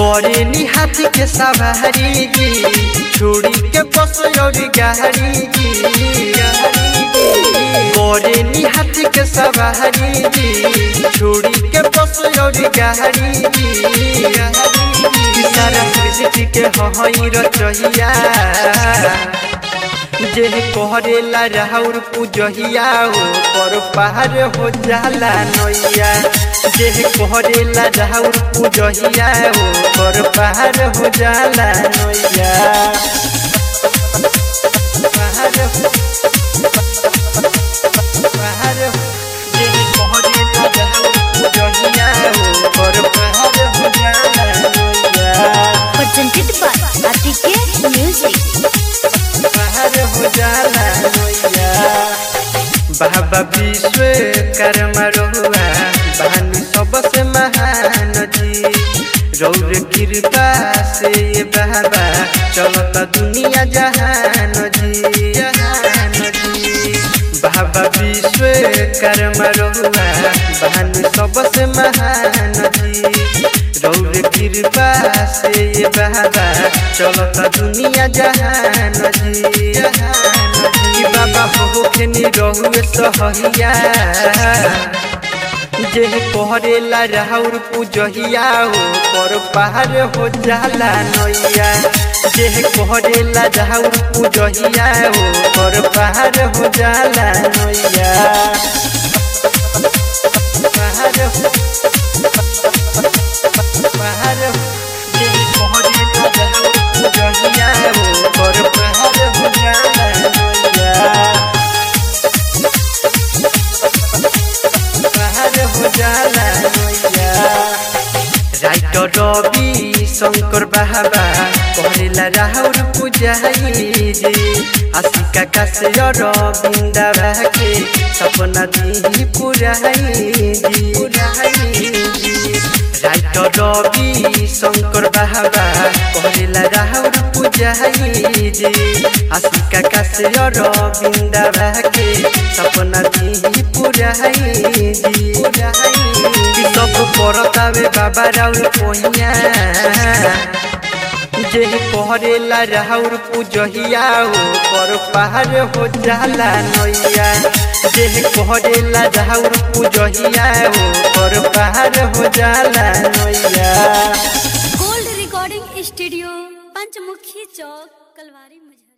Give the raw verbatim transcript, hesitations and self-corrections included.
करे निहाती के सवारी जी छोड़ी के बस और गाड़ी जी करे निहाती के सवारी जी छोड़ी के बस और गाड़ी जी सारा सृष्टि के हई रचहिया जे कहरेला राहुल पूजहिया हो पर पार हो जाला नैया जे कहरेला राहुल पूजहिया हो पर पार हो जाला नैया पार हो पार हो जे कहरेला राहुल पूजहिया हो पर पार हो जाला नैया। presented by Atike Music। हो जाला नैया बाबा विश्वकर्मा रहुआ बहन सबसे महान जी रौर कृपा से बाबा चलता दुनिया जहान जी जहान जी बाबा विश्वकर्मा रहुआ बहन सबसे महान जी रौर कृपा से बाबा चलता दुनिया जहान जी जहान जी बाबा होखनी रहुए सहैया जे कहरेला राहुल पूजहिया हो पर पार हो जाला नैया जे कहरेला राहुल पूजहिया हो पर पार हो जाला नैया पार हो पार हो जे कहरेला राहुल पूजहिया हो पर पार हो जाला नैया हो जाला नैया। राइटर रवि शंकर बाबा कहरेला राहुल पूजाई जी आशिका कासे अरविंदा के सपना दी पुराई जी पुराई जी राइटर रवि शंकर बाबा कहरेला राहुल पूजाई जी आशिका कासे अरविंदा के सपना दी पुराई जी पुराई सब परतावे बाबा राहुल कोहिया जे कहरेला राहुल पूजहिया हो पर पार हो जाला नैया जे कहरेला राहुल पूजहिया हो पर पार हो जाला नैया। Gold recording studio Panchmukhi Chowk Kalwari मुझे।